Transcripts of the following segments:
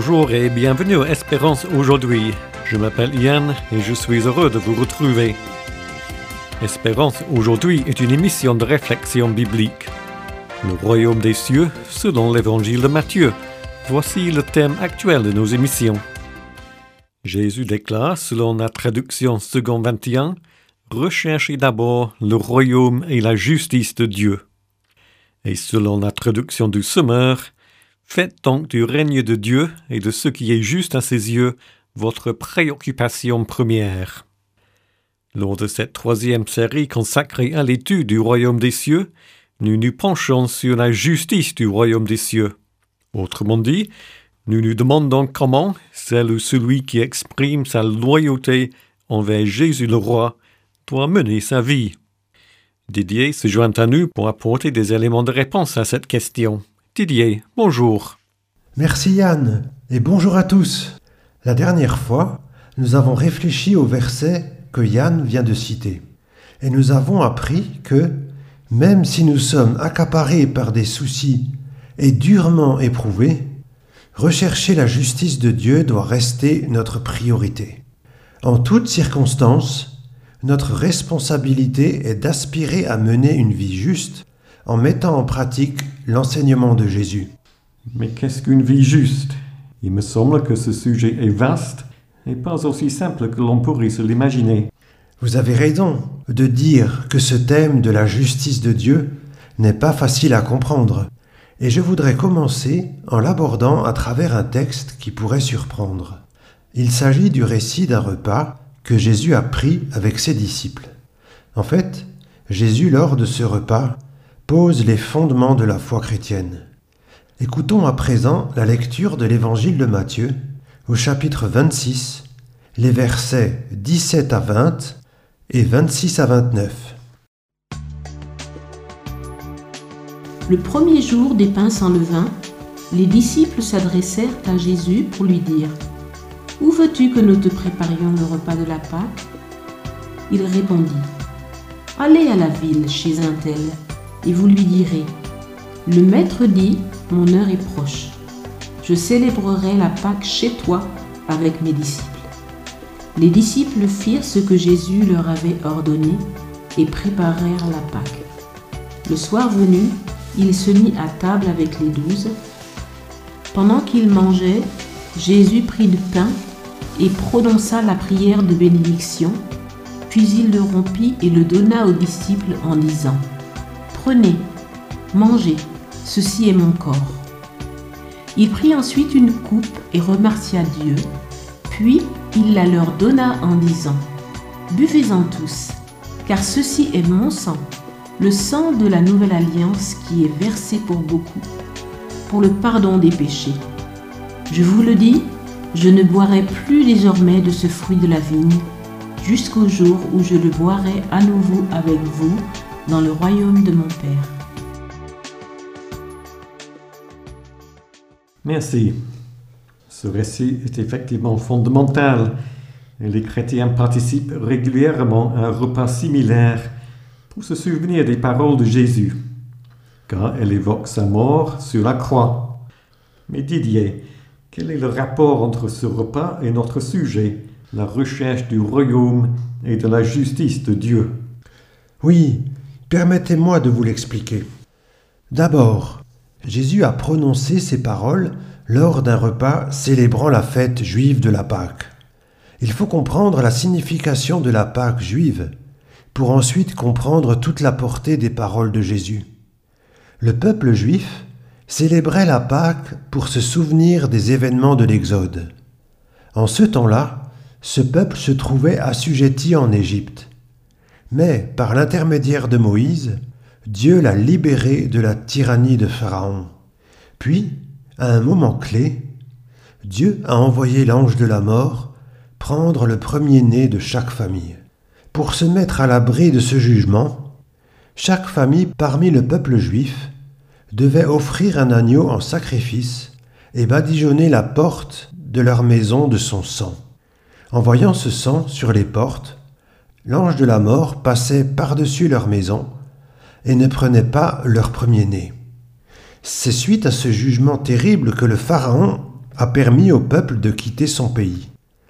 Bonjour et bienvenue à Espérance aujourd'hui. Je m'appelle Yann et je suis heureux de vous retrouver. Espérance aujourd'hui est une émission de réflexion biblique. Le royaume des cieux selon l'évangile de Matthieu. Voici le thème actuel de nos émissions. Jésus déclare, selon la traduction second 21, « Recherchez d'abord le royaume et la justice de Dieu ». Et selon la traduction du Semeur, « Faites donc du règne de Dieu et de ce qui est juste à ses yeux votre préoccupation première. » Lors de cette troisième série consacrée à l'étude du royaume des cieux, nous nous penchons sur la justice du royaume des cieux. Autrement dit, nous nous demandons comment celle ou celui qui exprime sa loyauté envers Jésus le roi doit mener sa vie. Didier se joint à nous pour apporter des éléments de réponse à cette question. Didier, bonjour. Merci Yann, et bonjour à tous. La dernière fois, nous avons réfléchi au verset que Yann vient de citer. Et nous avons appris que, même si nous sommes accaparés par des soucis et durement éprouvés, rechercher la justice de Dieu doit rester notre priorité. En toutes circonstances, notre responsabilité est d'aspirer à mener une vie juste en mettant en pratique l'enseignement de Jésus. Mais qu'est-ce qu'une vie juste ? Il me semble que ce sujet est vaste et pas aussi simple que l'on pourrait se l'imaginer. Vous avez raison de dire que ce thème de la justice de Dieu n'est pas facile à comprendre. Et je voudrais commencer en l'abordant à travers un texte qui pourrait surprendre. Il s'agit du récit d'un repas que Jésus a pris avec ses disciples. En fait, Jésus, lors de ce repas, pose les fondements de la foi chrétienne. Écoutons à présent la lecture de l'évangile de Matthieu, au chapitre 26, les versets 17 à 20 et 26 à 29. Le premier jour des pains sans levain, les disciples s'adressèrent à Jésus pour lui dire « Où veux-tu que nous te préparions le repas de la Pâque ?» Il répondit « Allez à la ville chez un tel, et vous lui direz « Le maître dit, mon heure est proche. Je célébrerai la Pâque chez toi avec mes disciples. » Les disciples firent ce que Jésus leur avait ordonné et préparèrent la Pâque. Le soir venu, il se mit à table avec les 12. Pendant qu'ils mangeaient, Jésus prit du pain et prononça la prière de bénédiction, puis il le rompit et le donna aux disciples en disant « Prenez, mangez, ceci est mon corps. » Il prit ensuite une coupe et remercia Dieu, puis il la leur donna en disant « Buvez-en tous, car ceci est mon sang, le sang de la nouvelle alliance qui est versé pour beaucoup, pour le pardon des péchés. Je vous le dis, je ne boirai plus désormais de ce fruit de la vigne, jusqu'au jour où je le boirai à nouveau avec vous dans le royaume de mon Père. » Merci. Ce récit est effectivement fondamental et les chrétiens participent régulièrement à un repas similaire pour se souvenir des paroles de Jésus, car elle évoque sa mort sur la croix. Mais Didier, quel est le rapport entre ce repas et notre sujet, la recherche du royaume et de la justice de Dieu ? Oui, permettez-moi de vous l'expliquer. D'abord, Jésus a prononcé ces paroles lors d'un repas célébrant la fête juive de la Pâque. Il faut comprendre la signification de la Pâque juive pour ensuite comprendre toute la portée des paroles de Jésus. Le peuple juif célébrait la Pâque pour se souvenir des événements de l'Exode. En ce temps-là, ce peuple se trouvait assujetti en Égypte. Mais par l'intermédiaire de Moïse, Dieu l'a libéré de la tyrannie de Pharaon. Puis, à un moment clé, Dieu a envoyé l'ange de la mort prendre le premier-né de chaque famille. Pour se mettre à l'abri de ce jugement, chaque famille parmi le peuple juif devait offrir un agneau en sacrifice et badigeonner la porte de leur maison de son sang. En voyant ce sang sur les portes, l'ange de la mort passait par-dessus leur maison et ne prenait pas leur premier-né. C'est suite à ce jugement terrible que le Pharaon a permis au peuple de quitter son pays.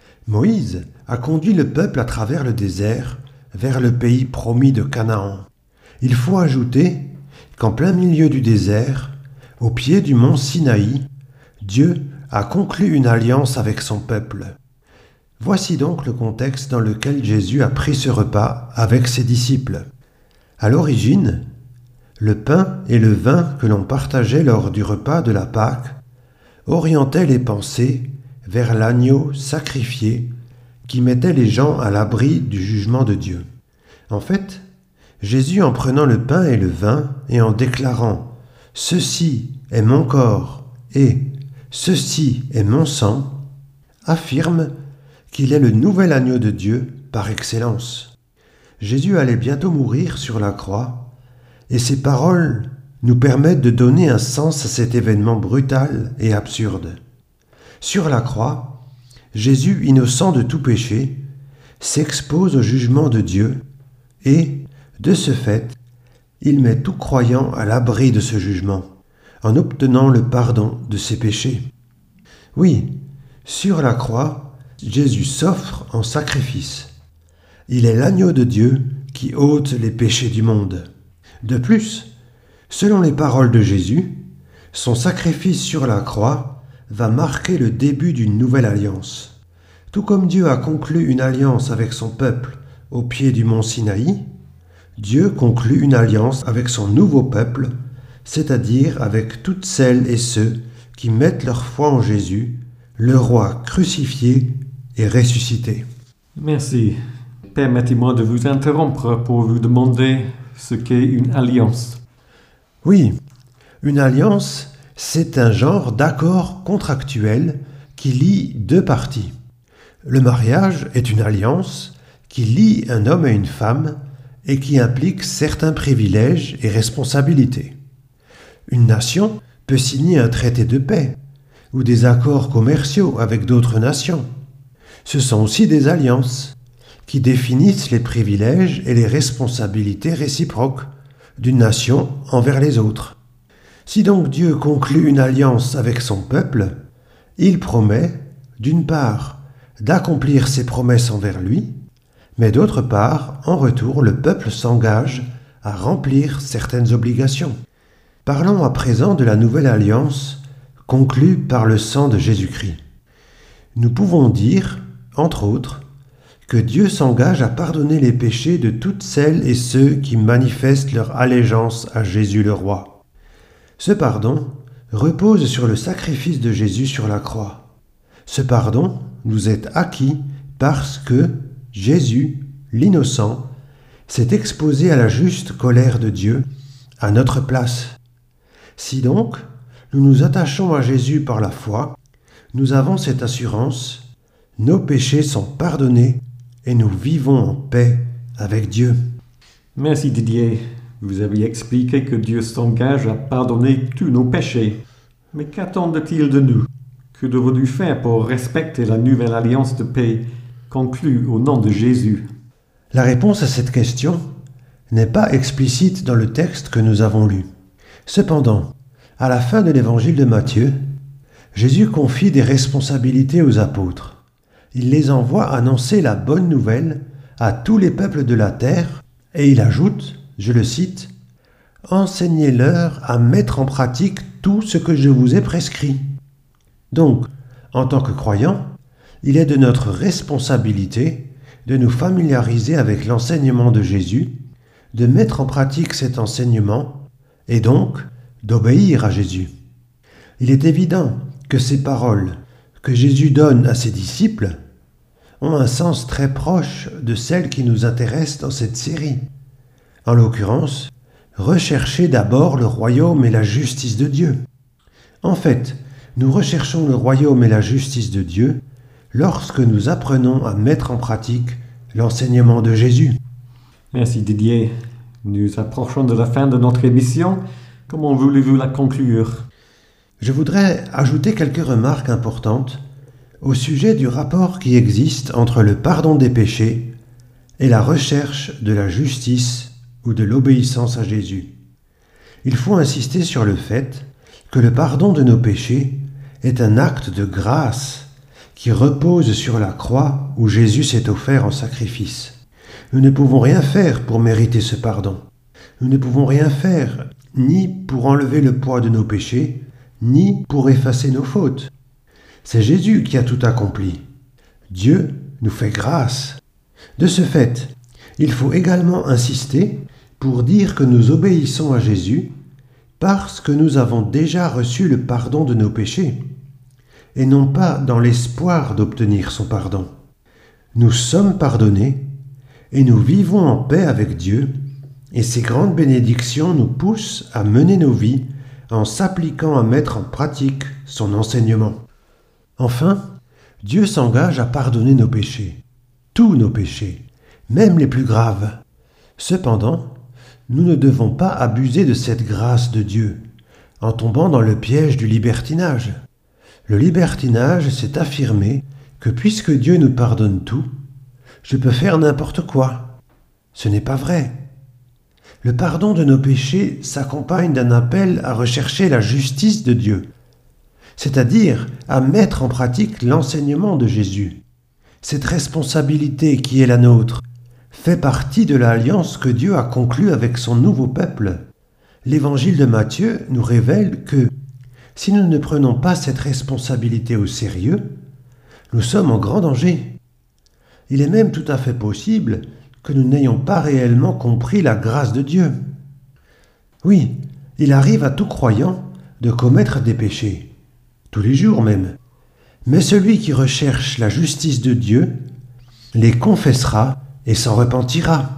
Moïse a conduit le peuple à travers le désert vers le pays promis de Canaan. Il faut ajouter qu'en plein milieu du désert, au pied du mont Sinaï, Dieu a conclu une alliance avec son peuple. Voici donc le contexte dans lequel Jésus a pris ce repas avec ses disciples. À l'origine, le pain et le vin que l'on partageait lors du repas de la Pâque orientaient les pensées vers l'agneau sacrifié qui mettait les gens à l'abri du jugement de Dieu. En fait, Jésus, en prenant le pain et le vin et en déclarant « Ceci est mon corps » et « Ceci est mon sang », affirme qu'il est le nouvel agneau de Dieu par excellence. Jésus allait bientôt mourir sur la croix et ses paroles nous permettent de donner un sens à cet événement brutal et absurde. Sur la croix, Jésus, innocent de tout péché, s'expose au jugement de Dieu et, de ce fait, il met tout croyant à l'abri de ce jugement, en obtenant le pardon de ses péchés. Oui, sur la croix, Jésus s'offre en sacrifice. Il est l'agneau de Dieu qui ôte les péchés du monde. De plus, selon les paroles de Jésus, son sacrifice sur la croix va marquer le début d'une nouvelle alliance. Tout comme Dieu a conclu une alliance avec son peuple au pied du mont Sinaï, Dieu conclut une alliance avec son nouveau peuple, c'est-à-dire avec toutes celles et ceux qui mettent leur foi en Jésus, le roi crucifié et ressuscité. Merci. Permettez-moi de vous interrompre pour vous demander ce qu'est une alliance. Oui, une alliance, c'est un genre d'accord contractuel qui lie deux parties. Le mariage est une alliance qui lie un homme et une femme et qui implique certains privilèges et responsabilités. Une nation peut signer un traité de paix ou des accords commerciaux avec d'autres nations. Ce sont aussi des alliances qui définissent les privilèges et les responsabilités réciproques d'une nation envers les autres. Si donc Dieu conclut une alliance avec son peuple, il promet, d'une part, d'accomplir ses promesses envers lui, mais d'autre part, en retour, le peuple s'engage à remplir certaines obligations. Parlons à présent de la nouvelle alliance conclue par le sang de Jésus-Christ. Nous pouvons dire, entre autres, que Dieu s'engage à pardonner les péchés de toutes celles et ceux qui manifestent leur allégeance à Jésus le roi. Ce pardon repose sur le sacrifice de Jésus sur la croix. Ce pardon nous est acquis parce que Jésus, l'innocent, s'est exposé à la juste colère de Dieu à notre place. Si donc nous nous attachons à Jésus par la foi, nous avons cette assurance, nos péchés sont pardonnés et nous vivons en paix avec Dieu. Merci Didier. Vous avez expliqué que Dieu s'engage à pardonner tous nos péchés. Mais qu'attend-il de nous? Que devons-nous faire pour respecter la nouvelle alliance de paix conclue au nom de Jésus? La réponse à cette question n'est pas explicite dans le texte que nous avons lu. Cependant, à la fin de l'évangile de Matthieu, Jésus confie des responsabilités aux apôtres. Il les envoie annoncer la bonne nouvelle à tous les peuples de la terre et il ajoute, je le cite, « Enseignez-leur à mettre en pratique tout ce que je vous ai prescrit. » Donc, en tant que croyants, il est de notre responsabilité de nous familiariser avec l'enseignement de Jésus, de mettre en pratique cet enseignement et donc d'obéir à Jésus. Il est évident que ces paroles que Jésus donne à ses disciples ont un sens très proche de celles qui nous intéressent dans cette série. En l'occurrence, recherchez d'abord le royaume et la justice de Dieu. En fait, nous recherchons le royaume et la justice de Dieu lorsque nous apprenons à mettre en pratique l'enseignement de Jésus. Merci Didier. Nous approchons de la fin de notre émission. Comment voulez-vous la conclure? Je voudrais ajouter quelques remarques importantes au sujet du rapport qui existe entre le pardon des péchés et la recherche de la justice ou de l'obéissance à Jésus. Il faut insister sur le fait que le pardon de nos péchés est un acte de grâce qui repose sur la croix où Jésus s'est offert en sacrifice. Nous ne pouvons rien faire pour mériter ce pardon. Nous ne pouvons rien faire ni pour enlever le poids de nos péchés, ni pour effacer nos fautes. C'est Jésus qui a tout accompli. Dieu nous fait grâce. De ce fait, il faut également insister pour dire que nous obéissons à Jésus parce que nous avons déjà reçu le pardon de nos péchés, et non pas dans l'espoir d'obtenir son pardon. Nous sommes pardonnés et nous vivons en paix avec Dieu, et ces grandes bénédictions nous poussent à mener nos vies en s'appliquant à mettre en pratique son enseignement. Enfin, Dieu s'engage à pardonner nos péchés, tous nos péchés, même les plus graves. Cependant, nous ne devons pas abuser de cette grâce de Dieu, en tombant dans le piège du libertinage. Le libertinage, c'est affirmer que puisque Dieu nous pardonne tout, je peux faire n'importe quoi. Ce n'est pas vrai. Le pardon de nos péchés s'accompagne d'un appel à rechercher la justice de Dieu, c'est-à-dire à mettre en pratique l'enseignement de Jésus. Cette responsabilité qui est la nôtre fait partie de l'alliance que Dieu a conclue avec son nouveau peuple. L'Évangile de Matthieu nous révèle que, si nous ne prenons pas cette responsabilité au sérieux, nous sommes en grand danger. Il est même tout à fait possible que nous n'ayons pas réellement compris la grâce de Dieu. Oui, il arrive à tout croyant de commettre des péchés, tous les jours même. Mais celui qui recherche la justice de Dieu les confessera et s'en repentira.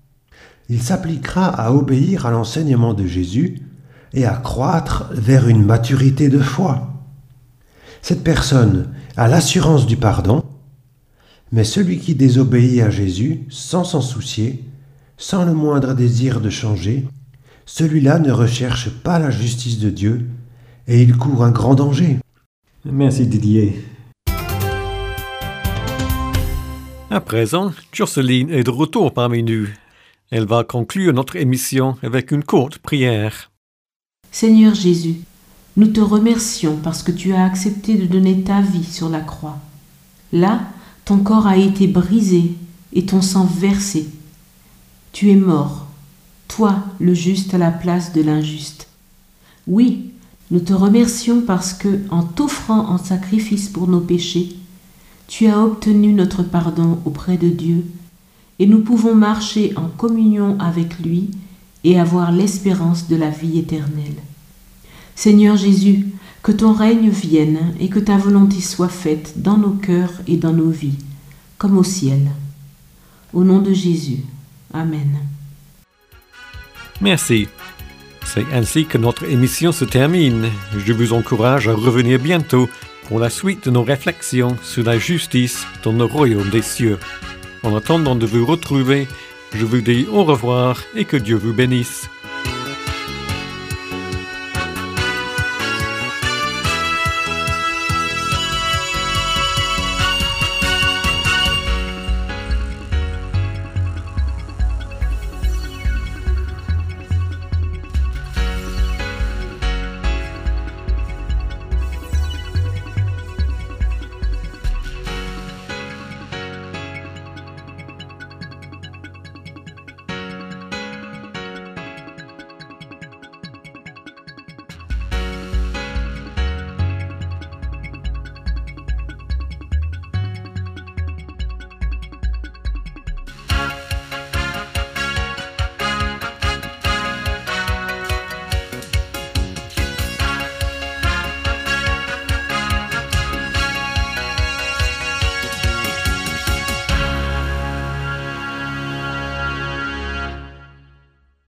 Il s'appliquera à obéir à l'enseignement de Jésus et à croître vers une maturité de foi. Cette personne a l'assurance du pardon, mais celui qui désobéit à Jésus sans s'en soucier, sans le moindre désir de changer, celui-là ne recherche pas la justice de Dieu et il court un grand danger. Merci Didier. À présent, Jocelyne est de retour parmi nous. Elle va conclure notre émission avec une courte prière. Seigneur Jésus, nous te remercions parce que tu as accepté de donner ta vie sur la croix. Là, ton corps a été brisé et ton sang versé. Tu es mort, toi, le juste à la place de l'injuste. Oui, nous te remercions parce que, en t'offrant en sacrifice pour nos péchés, tu as obtenu notre pardon auprès de Dieu et nous pouvons marcher en communion avec lui et avoir l'espérance de la vie éternelle. Seigneur Jésus, que ton règne vienne et que ta volonté soit faite dans nos cœurs et dans nos vies, comme au ciel. Au nom de Jésus. Amen. Merci. C'est ainsi que notre émission se termine. Je vous encourage à revenir bientôt pour la suite de nos réflexions sur la justice dans le royaume des cieux. En attendant de vous retrouver, je vous dis au revoir et que Dieu vous bénisse.